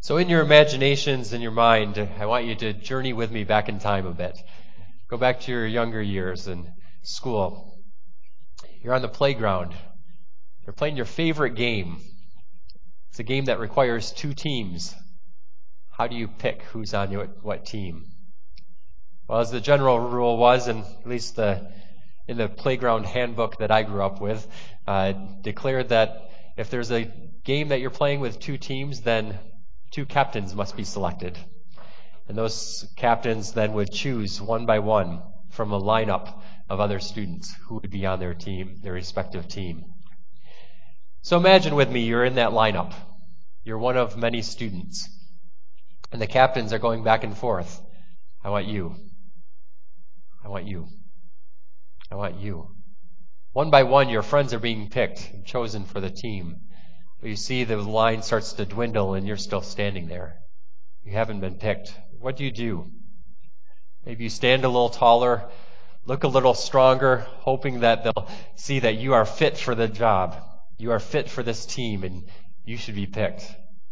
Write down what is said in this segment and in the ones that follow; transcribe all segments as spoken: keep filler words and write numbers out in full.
So in your imaginations, in your mind, I want you to journey with me back in time a bit. Go back to your younger years in school. You're on the playground. You're playing your favorite game. It's a game that requires two teams. How do you pick who's on what, what team? Well, as the general rule was, and at least the in the playground handbook that I grew up with, uh, declared that if there's a game that you're playing with two teams, then two captains must be selected. And those captains then would choose one by one from a lineup of other students who would be on their team, their respective team. So imagine with me, you're in that lineup. You're one of many students. And the captains are going back and forth. I want you. I want you. I want you. One by one, your friends are being picked and chosen for the team. But you see the line starts to dwindle and you're still standing there. You haven't been picked. What do you do? Maybe you stand a little taller, look a little stronger, hoping that they'll see that you are fit for the job. You are fit for this team and you should be picked.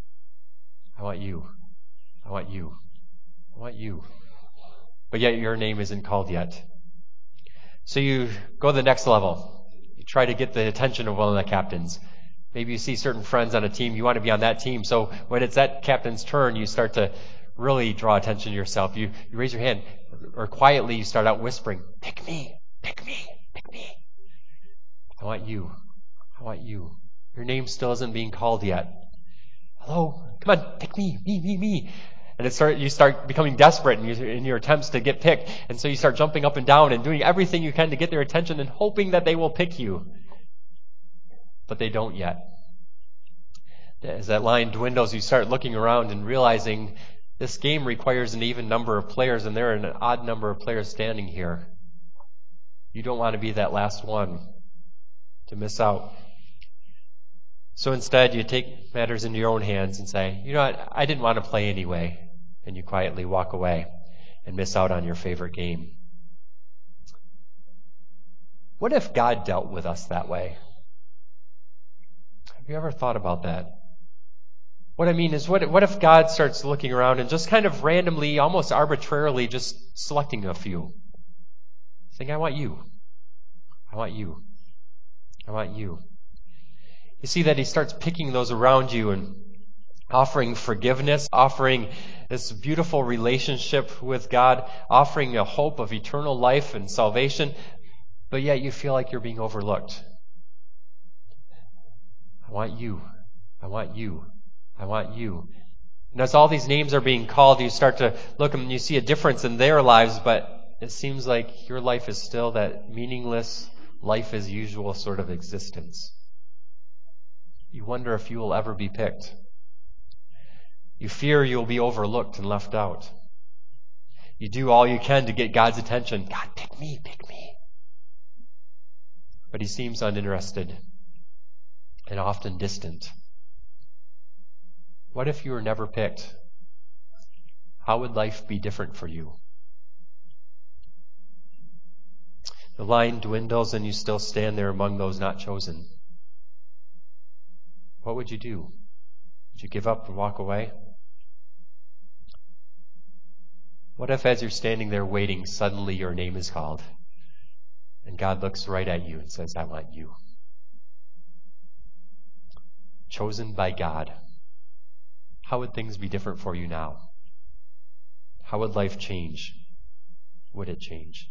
I want you. I want you. I want you. But yet your name isn't called yet. So you go to the next level. You try to get the attention of one of the captains. Maybe you see certain friends on a team. You want to be on that team. So when it's that captain's turn, you start to really draw attention to yourself. You, you raise your hand, or quietly you start out whispering, pick me, pick me, pick me. I want you. I want you. Your name still isn't being called yet. Hello? Come on, pick me, me, me, me. And it start, you start becoming desperate in your, in your attempts to get picked. And so you start jumping up and down and doing everything you can to get their attention and hoping that they will pick you. But they don't yet. As that line dwindles, you start looking around and realizing this game requires an even number of players, and there are an odd number of players standing here. You don't want to be that last one to miss out. So instead, you take matters into your own hands and say, you know what, I didn't want to play anyway. And you quietly walk away and miss out on your favorite game. What if God dealt with us that way? Have you ever thought about that? What I mean is, what, what if God starts looking around and just kind of randomly, almost arbitrarily, just selecting a few? Saying, I want you. I want you. I want you. You see that he starts picking those around you and offering forgiveness, offering this beautiful relationship with God, offering a hope of eternal life and salvation, but yet you feel like you're being overlooked. I want you. I want you. I want you. And as all these names are being called, you start to look and you see a difference in their lives, but it seems like your life is still that meaningless, life as usual sort of existence. You wonder if you will ever be picked. You fear you'll be overlooked and left out. You do all you can to get God's attention. God, pick me, pick me. But he seems uninterested and often distant. What if you were never picked? How would life be different for you? The line dwindles and you still stand there among those not chosen. What would you do? Would you give up and walk away? What if as you're standing there waiting, suddenly your name is called and God looks right at you and says, I want you. Chosen by God. How would things be different for you now? How would life change? Would it change?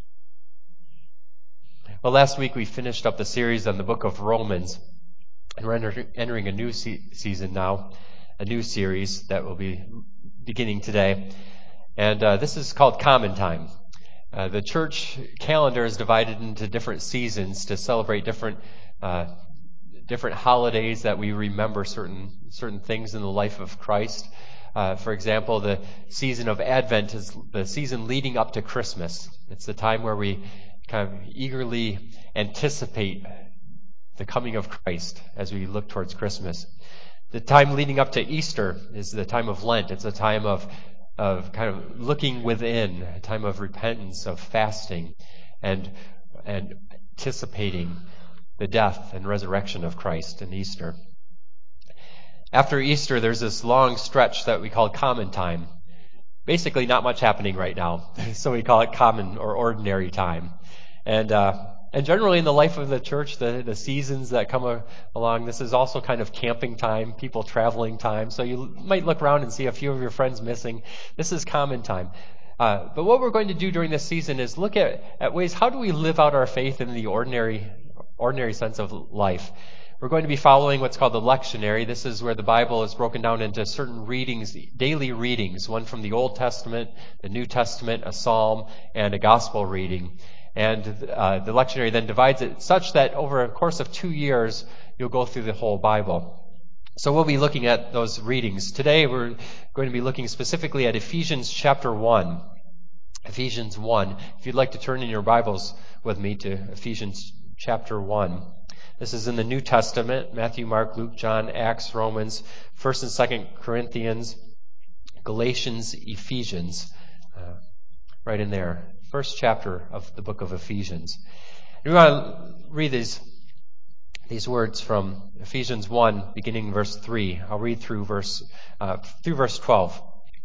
Well, last week we finished up the series on the book of Romans, and we're enter- entering a new se- season now, a new series that will be beginning today. And uh, this is called Common Time. Uh, the church calendar is divided into different seasons to celebrate different uh, different holidays that we remember certain certain things in the life of Christ. Uh, for example, the season of Advent is the season leading up to Christmas. It's the time where we kind of eagerly anticipate the coming of Christ as we look towards Christmas. The time leading up to Easter is the time of Lent. It's a time of of kind of looking within, a time of repentance, of fasting, and and anticipating the death and resurrection of Christ in Easter. After Easter, there's this long stretch that we call common time. Basically, not much happening right now, so we call it common or ordinary time. And uh, and generally in the life of the church, the, the seasons that come a, along, this is also kind of camping time, people traveling time. So you might look around and see a few of your friends missing. This is common time. Uh, but what we're going to do during this season is look at, at ways, how do we live out our faith in the ordinary ordinary sense of life? We're going to be following what's called the lectionary. This is where the Bible is broken down into certain readings, daily readings, one from the Old Testament, the New Testament, a psalm, and a gospel reading. And uh, the lectionary then divides it such that over a course of two years, you'll go through the whole Bible. So we'll be looking at those readings. Today we're going to be looking specifically at Ephesians chapter one. Ephesians one. If you'd like to turn in your Bibles with me to Ephesians chapter one. This is in the New Testament, Matthew, Mark, Luke, John, Acts, Romans, First and Second Corinthians, Galatians, Ephesians. Uh, right in there. First chapter of the book of Ephesians. And we want to read these, these words from Ephesians one, beginning verse three. I'll read through verse, uh, through verse twelve.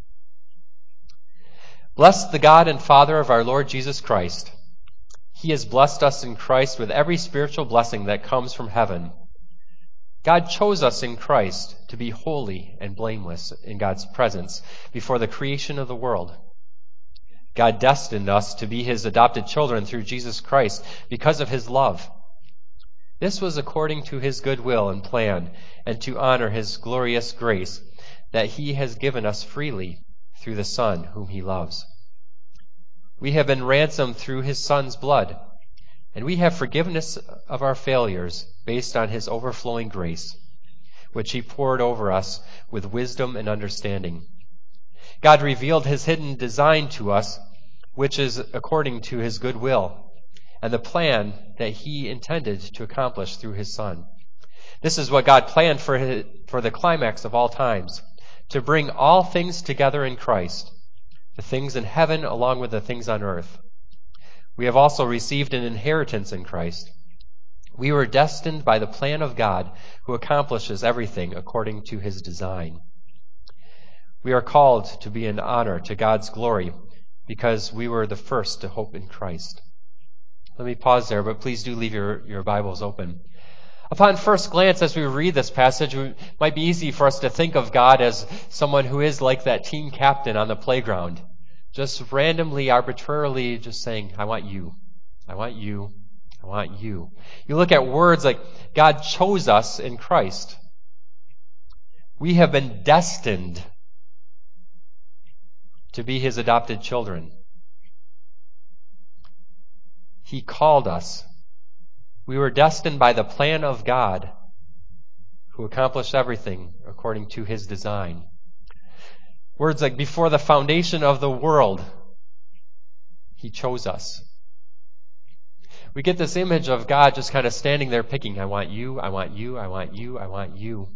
Bless the God and Father of our Lord Jesus Christ. He has blessed us in Christ with every spiritual blessing that comes from heaven. God chose us in Christ to be holy and blameless in God's presence before the creation of the world. God destined us to be His adopted children through Jesus Christ because of His love. This was according to His good will and plan, and to honor His glorious grace that He has given us freely through the Son whom He loves. We have been ransomed through His Son's blood, and we have forgiveness of our failures based on His overflowing grace, which He poured over us with wisdom and understanding. God revealed His hidden design to us, which is according to His good will, and the plan that He intended to accomplish through His Son. This is what God planned for his, for the climax of all times, to bring all things together in Christ, the things in heaven along with the things on earth. We have also received an inheritance in Christ. We were destined by the plan of God, who accomplishes everything according to His design. We are called to be an honor to God's glory because we were the first to hope in Christ. Let me pause there, but please do leave your, your Bibles open. Upon first glance, as we read this passage, it might be easy for us to think of God as someone who is like that team captain on the playground, just randomly, arbitrarily just saying, I want you, I want you, I want you. You look at words like God chose us in Christ. We have been destined to be His adopted children. He called us. We were destined by the plan of God, who accomplished everything according to His design. Words like before the foundation of the world, He chose us. We get this image of God just kind of standing there picking, I want you, I want you, I want you, I want you.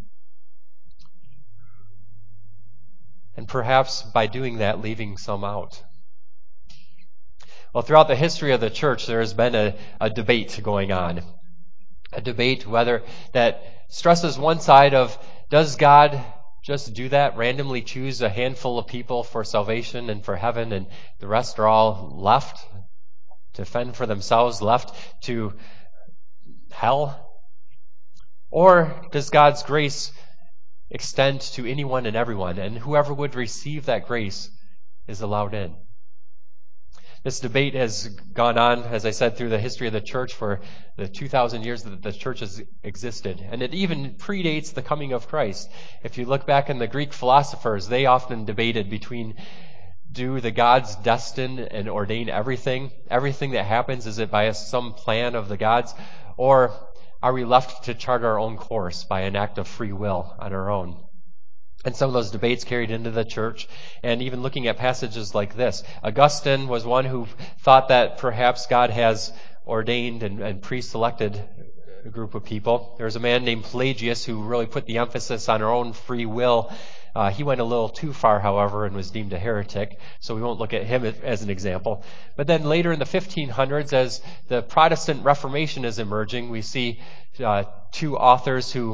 And perhaps by doing that, leaving some out. Well, throughout the history of the church, there has been a, a debate going on. A debate whether that stresses one side of, does God just do that, randomly choose a handful of people for salvation and for heaven, and the rest are all left to fend for themselves, left to hell? Or does God's grace extend to anyone and everyone, and whoever would receive that grace is allowed in? This debate has gone on, as I said, through the history of the church for the two thousand years that the church has existed. And it even predates the coming of Christ. If you look back in the Greek philosophers, they often debated between, do the gods destine and ordain everything? Everything that happens, is it by some plan of the gods? Or are we left to chart our own course by an act of free will on our own? And some of those debates carried into the church, and even looking at passages like this. Augustine was one who thought that perhaps God has ordained and, and pre-selected a group of people. There was a man named Pelagius who really put the emphasis on our own free will. Uh, he went a little too far, however, and was deemed a heretic, so we won't look at him as an example. But then later in the fifteen hundreds, as the Protestant Reformation is emerging, we see uh, two authors who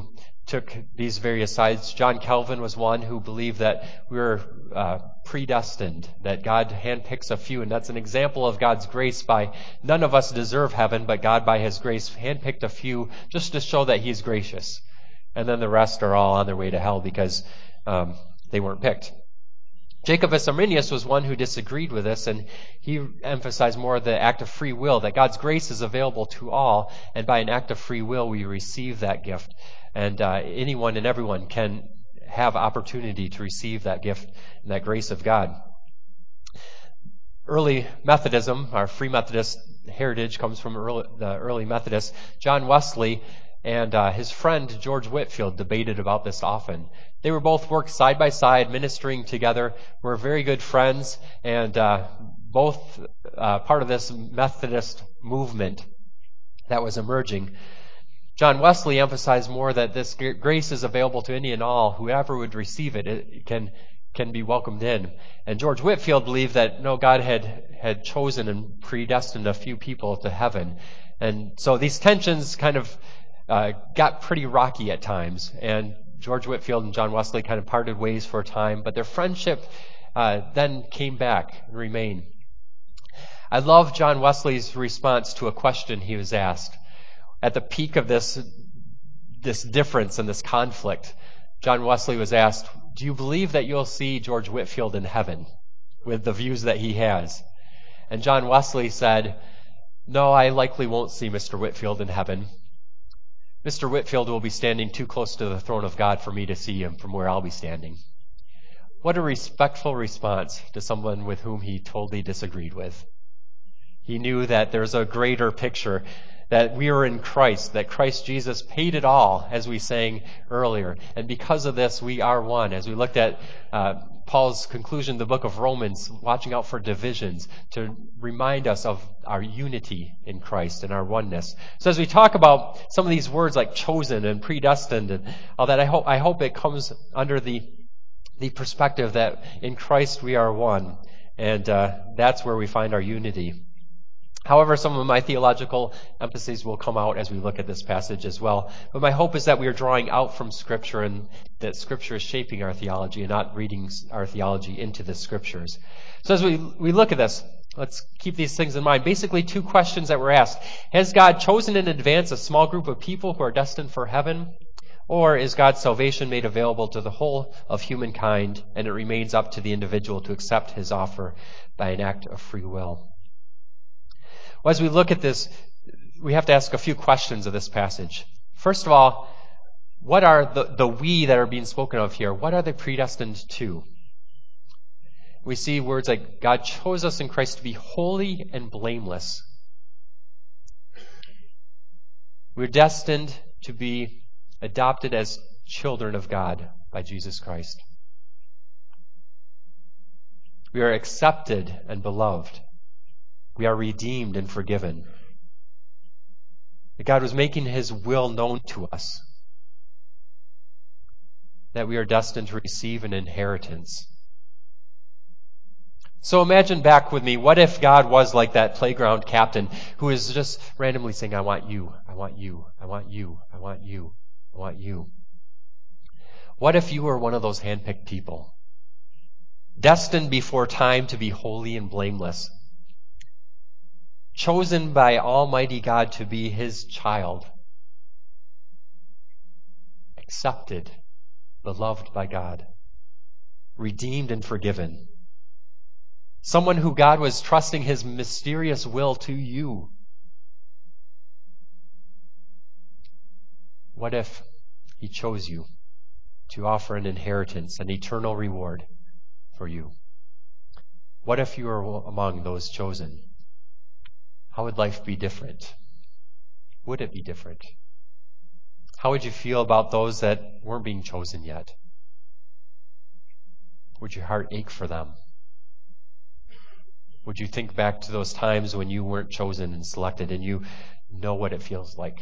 took these various sides. John Calvin was one who believed that we were uh, predestined, that God handpicks a few, and that's an example of God's grace. By none of us deserve heaven, but God by his grace handpicked a few just to show that he's gracious. And then the rest are all on their way to hell because um, they weren't picked. Jacobus Arminius was one who disagreed with this, and he emphasized more the act of free will, that God's grace is available to all, and by an act of free will we receive that gift. And uh, anyone and everyone can have opportunity to receive that gift and that grace of God. Early Methodism, our Free Methodist heritage comes from early, the early Methodists. John Wesley and uh, his friend George Whitefield debated about this often. They were both worked side by side, ministering together, were very good friends, and uh, both uh, part of this Methodist movement that was emerging. John Wesley emphasized more that this grace is available to any and all. Whoever would receive it, it can can be welcomed in. And George Whitefield believed that no, God had had chosen and predestined a few people to heaven. And so these tensions kind of uh, got pretty rocky at times. And George Whitefield and John Wesley kind of parted ways for a time, but their friendship uh, then came back and remained. I love John Wesley's response to a question he was asked. At the peak of this, this difference and this conflict, John Wesley was asked, "Do you believe that you'll see George Whitefield in heaven with the views that he has?" And John Wesley said, "No, I likely won't see Mister Whitefield in heaven. Mister Whitefield will be standing too close to the throne of God for me to see him from where I'll be standing." What a respectful response to someone with whom he totally disagreed with. He knew that there's a greater picture, that we are in Christ, that Christ Jesus paid it all, as we sang earlier. And because of this, we are one. As we looked at uh, Paul's conclusion in the book of Romans, watching out for divisions, to remind us of our unity in Christ and our oneness. So as we talk about some of these words like chosen and predestined and all that, I hope, I hope it comes under the, the perspective that in Christ we are one. And uh, that's where we find our unity. However, some of my theological emphases will come out as we look at this passage as well. But my hope is that we are drawing out from Scripture and that Scripture is shaping our theology and not reading our theology into the Scriptures. So as we, we look at this, let's keep these things in mind. Basically, two questions that were asked. Has God chosen in advance a small group of people who are destined for heaven? Or is God's salvation made available to the whole of humankind and it remains up to the individual to accept his offer by an act of free will? Well, as we look at this, we have to ask a few questions of this passage. First of all, what are the, the we that are being spoken of here? What are they predestined to? We see words like, God chose us in Christ to be holy and blameless. We're destined to be adopted as children of God by Jesus Christ. We are accepted and beloved. We are redeemed and forgiven. That God was making his will known to us. That we are destined to receive an inheritance. So imagine back with me, what if God was like that playground captain who is just randomly saying, I want you, I want you, I want you, I want you, I want you. What if you were one of those handpicked people? Destined before time to be holy and blameless. Chosen by Almighty God to be his child. Accepted, beloved by God. Redeemed and forgiven. Someone who God was trusting his mysterious will to you. What if he chose you to offer an inheritance, an eternal reward for you? What if you were among those chosen? How would life be different? Would it be different? How would you feel about those that weren't being chosen yet? Would your heart ache for them? Would you think back to those times when you weren't chosen and selected and you know what it feels like?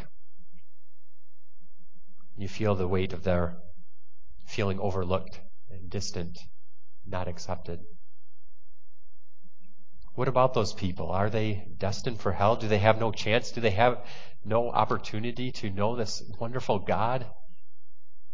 You feel the weight of their feeling overlooked and distant, not accepted. What about those people? Are they destined for hell? Do they have no chance? Do they have no opportunity to know this wonderful God?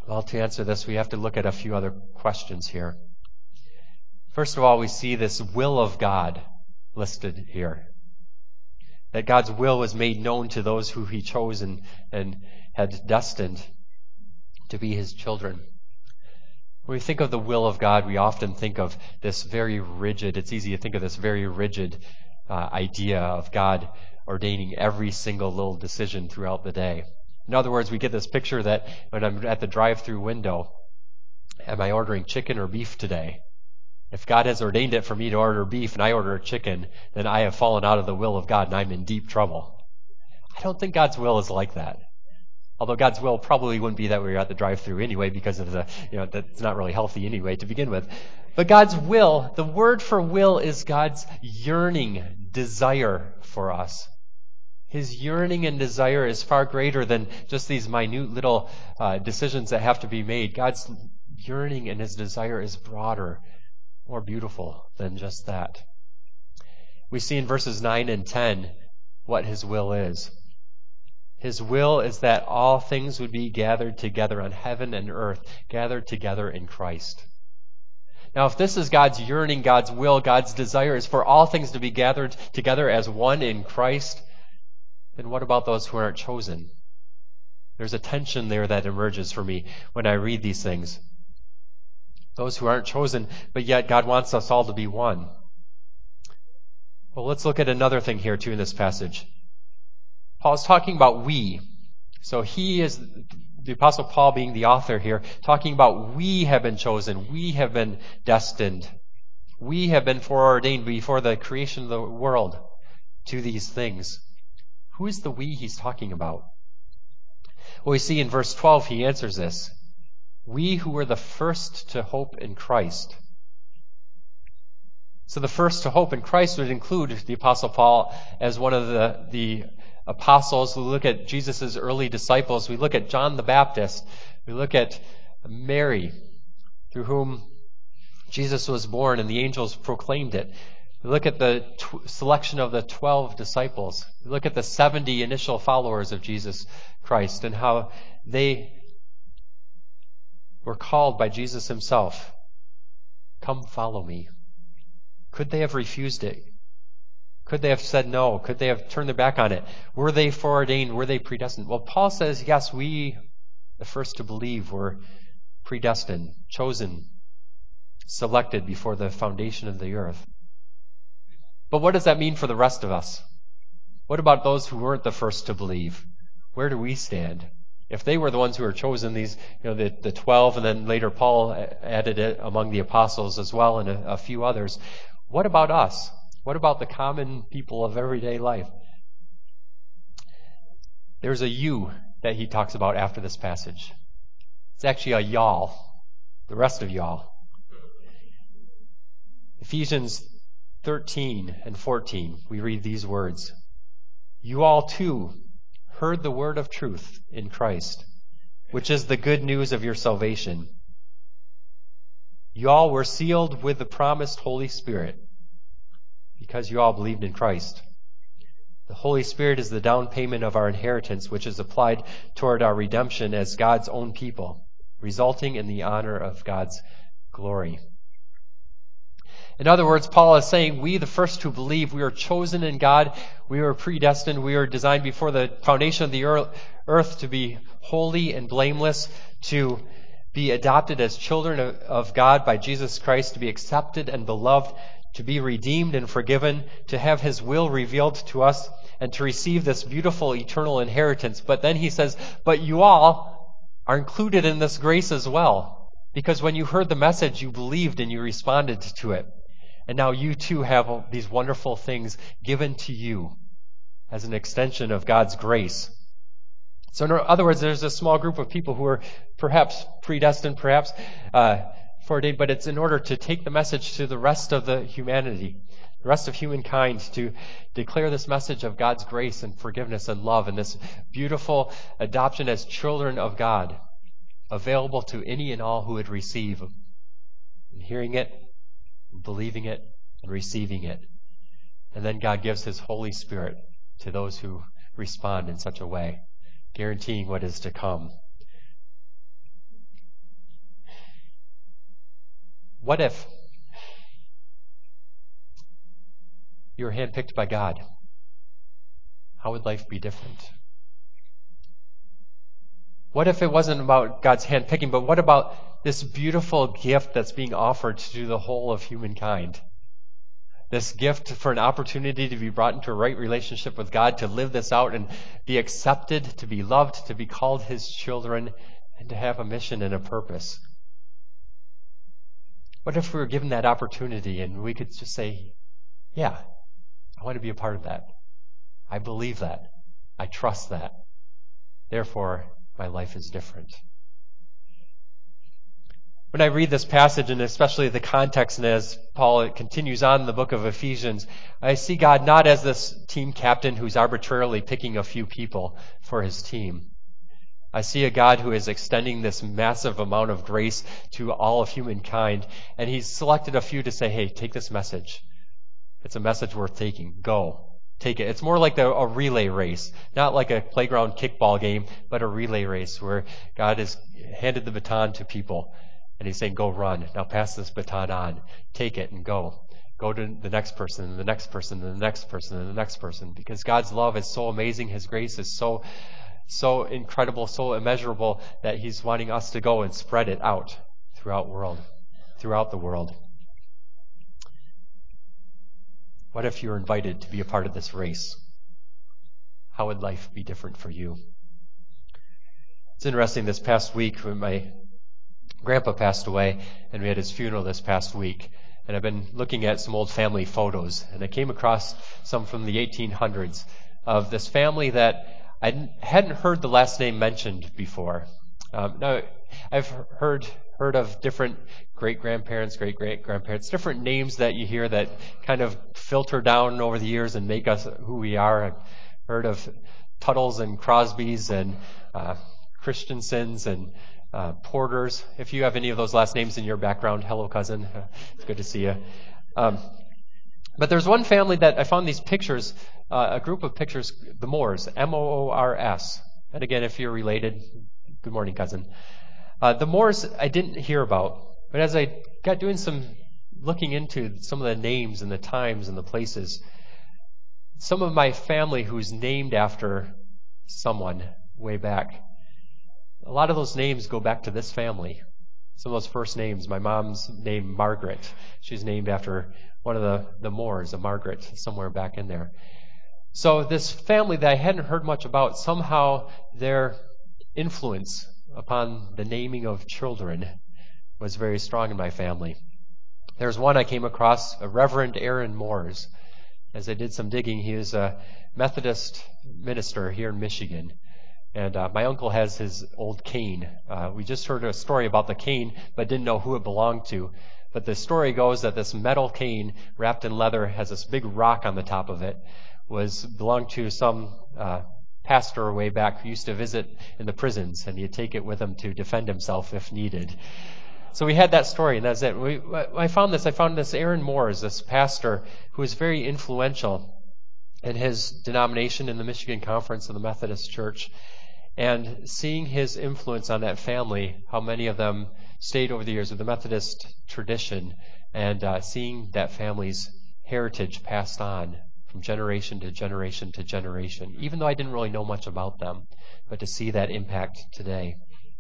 Well, to answer this, we have to look at a few other questions here. First of all, we see this will of God listed here. That God's will was made known to those who he chose and, and had destined to be his children. When we think of the will of God, we often think of this very rigid, it's easy to think of this very rigid uh, idea of God ordaining every single little decision throughout the day. In other words, we get this picture that when I'm at the drive-through window, am I ordering chicken or beef today? If God has ordained it for me to order beef and I order chicken, then I have fallen out of the will of God and I'm in deep trouble. I don't think God's will is like that. Although God's will probably wouldn't be that we were at the drive-through anyway, because of the, you know, that's not really healthy anyway to begin with. But God's will, the word for will is God's yearning desire for us. His yearning and desire is far greater than just these minute little uh, decisions that have to be made. God's yearning and his desire is broader, more beautiful than just that. We see in verses nine and ten what his will is. His will is that all things would be gathered together on heaven and earth, gathered together in Christ. Now, if this is God's yearning, God's will, God's desire is for all things to be gathered together as one in Christ, then what about those who aren't chosen? There's a tension there that emerges for me when I read these things. Those who aren't chosen, but yet God wants us all to be one. Well, let's look at another thing here too in this passage. Paul's talking about we. So he is, the Apostle Paul being the author here, talking about we have been chosen, we have been destined, we have been foreordained before the creation of the world to these things. Who is the we he's talking about? Well, we see in verse twelve he answers this. We who were the first to hope in Christ. So the first to hope in Christ would include the Apostle Paul as one of the, the apostles. We look at Jesus' early disciples. We look at John the Baptist. We look at Mary, through whom Jesus was born and the angels proclaimed it. We look at the tw- selection of the twelve disciples. We look at the seventy initial followers of Jesus Christ and how they were called by Jesus himself. Come follow me. Could they have refused it? Could they have said no? Could they have turned their back on it? Were they foreordained? Were they predestined? Well, Paul says, yes, we, the first to believe, were predestined, chosen, selected before the foundation of the earth. But what does that mean for the rest of us? What about those who weren't the first to believe? Where do we stand? If they were the ones who were chosen, these, you know, the, the twelve, and then later Paul added it among the apostles as well, and a, a few others. What about us? What about the common people of everyday life? There's a you that he talks about after this passage. It's actually a y'all, the rest of y'all. Ephesians thirteen and fourteen, we read these words. You all too heard the word of truth in Christ, which is the good news of your salvation. You all were sealed with the promised Holy Spirit because you all believed in Christ. The Holy Spirit is the down payment of our inheritance, which is applied toward our redemption as God's own people, resulting in the honor of God's glory. In other words, Paul is saying, we, the first to believe, we are chosen in God, we were predestined, we were designed before the foundation of the earth to be holy and blameless, to be adopted as children of God by Jesus Christ, to be accepted and beloved, to be redeemed and forgiven, to have his will revealed to us, and to receive this beautiful eternal inheritance. But then he says, but you all are included in this grace as well, because when you heard the message, you believed and you responded to it. And now you too have these wonderful things given to you as an extension of God's grace. So in other words, there's a small group of people who are perhaps predestined, perhaps uh, foreordained, but it's in order to take the message to the rest of the humanity, the rest of humankind, to declare this message of God's grace and forgiveness and love and this beautiful adoption as children of God, available to any and all who would receive. And hearing it, believing it, and receiving it. And then God gives his Holy Spirit to those who respond in such a way, guaranteeing what is to come. What if you were handpicked by God? How would life be different? What if it wasn't about God's handpicking, but what about this beautiful gift that's being offered to the whole of humankind? This gift for an opportunity to be brought into a right relationship with God, to live this out and be accepted, to be loved, to be called His children, and to have a mission and a purpose. What if we were given that opportunity and we could just say, yeah, I want to be a part of that. I believe that. I trust that. Therefore, my life is different. When I read this passage, and especially the context, and as Paul continues on in the book of Ephesians, I see God not as this team captain who's arbitrarily picking a few people for his team. I see a God who is extending this massive amount of grace to all of humankind, and he's selected a few to say, hey, take this message. It's a message worth taking. Go. Take it. It's more like a, a relay race, not like a playground kickball game, but a relay race where God has handed the baton to people. And he's saying, go run. Now pass this baton on. Take it and go. Go to the next person and the next person and the next person and the next person. Because God's love is so amazing. His grace is so, so incredible, so immeasurable that he's wanting us to go and spread it out throughout world, throughout the world. What if you were invited to be a part of this race? How would life be different for you? It's interesting, this past week when my grandpa passed away, and we had his funeral this past week. And I've been looking at some old family photos, and I came across some from the eighteen hundreds of this family that I hadn't heard the last name mentioned before. Um, now, I've heard heard of different great-grandparents, great-great-grandparents, different names that you hear that kind of filter down over the years and make us who we are. I've heard of Tuttles and Crosbys and uh, Christensens and Uh, Porters. If you have any of those last names in your background, hello, cousin. Uh, it's good to see you. Um, but there's one family that I found these pictures, uh, a group of pictures, the Moores, M O O R S. And again, if you're related, good morning, cousin. Uh, the Moores I didn't hear about, but as I got doing some looking into some of the names and the times and the places, some of my family who's named after someone way back, a lot of those names go back to this family. Some of those first names. My mom's name, Margaret. She's named after one of the, the Moores, a Margaret, somewhere back in there. So this family that I hadn't heard much about, somehow their influence upon the naming of children was very strong in my family. There's one I came across, a Reverend Aaron Moores. As I did some digging, he was a Methodist minister here in Michigan. And uh, my uncle has his old cane. Uh, we just heard a story about the cane, but didn't know who it belonged to. But the story goes that this metal cane, wrapped in leather, has this big rock on the top of it, was belonged to some uh, pastor way back who used to visit in the prisons, and he'd take it with him to defend himself if needed. So we had that story, and that's it. We, I found this. I found this Aaron Moores, this pastor who was very influential in his denomination in the Michigan Conference of the Methodist Church. And seeing his influence on that family, how many of them stayed over the years with the Methodist tradition, and uh, seeing that family's heritage passed on from generation to generation to generation, even though I didn't really know much about them, but to see that impact today.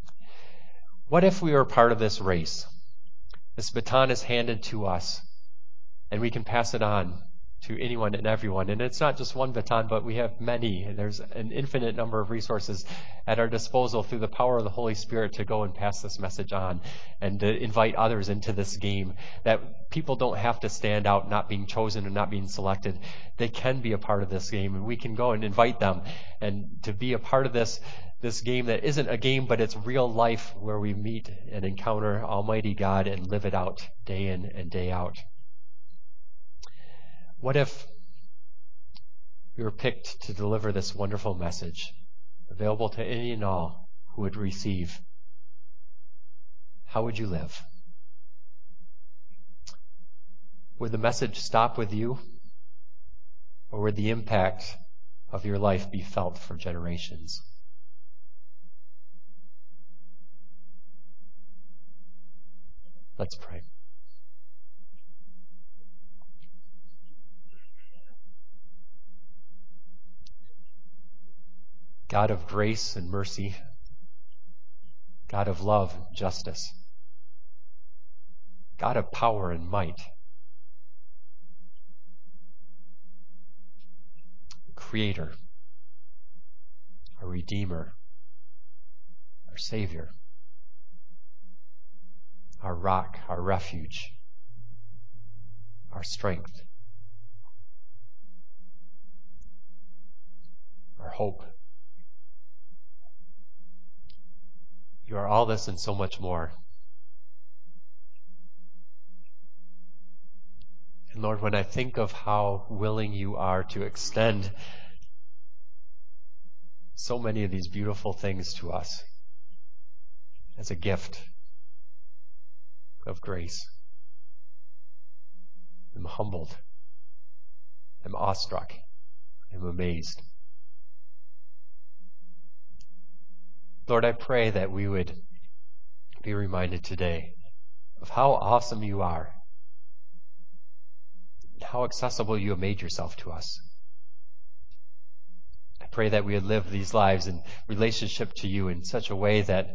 What if we were part of this race? This baton is handed to us, and we can pass it on to anyone and everyone. And it's not just one baton, but we have many. And there's an infinite number of resources at our disposal through the power of the Holy Spirit to go and pass this message on and to invite others into this game, that people don't have to stand out not being chosen and not being selected. They can be a part of this game, and we can go and invite them and to be a part of this this game that isn't a game, but it's real life where we meet and encounter Almighty God and live it out day in and day out. What if we were picked to deliver this wonderful message, available to any and all who would receive? How would you live? Would the message stop with you? Or would the impact of your life be felt for generations? Let's pray. God of grace and mercy, God of love and justice, God of power and might, Creator, our Redeemer, our Savior, our rock, our refuge, our strength, our hope. You are all this and so much more. And Lord, when I think of how willing you are to extend so many of these beautiful things to us as a gift of grace, I'm humbled, I'm awestruck, I'm amazed. Lord, I pray that we would be reminded today of how awesome you are, and how accessible you have made yourself to us. I pray that we would live these lives in relationship to you in such a way that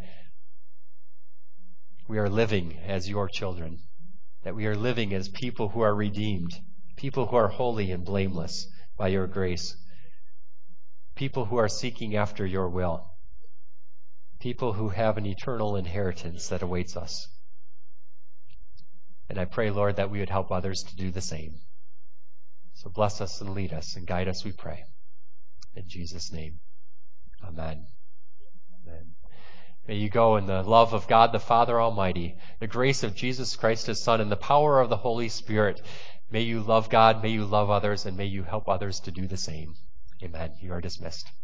we are living as your children, that we are living as people who are redeemed, people who are holy and blameless by your grace, people who are seeking after your will, people who have an eternal inheritance that awaits us. And I pray, Lord, that we would help others to do the same. So bless us and lead us and guide us, we pray. In Jesus' name, amen. Amen. May you go in the love of God the Father Almighty, the grace of Jesus Christ His Son, and the power of the Holy Spirit. May you love God, may you love others, and may you help others to do the same. Amen. You are dismissed.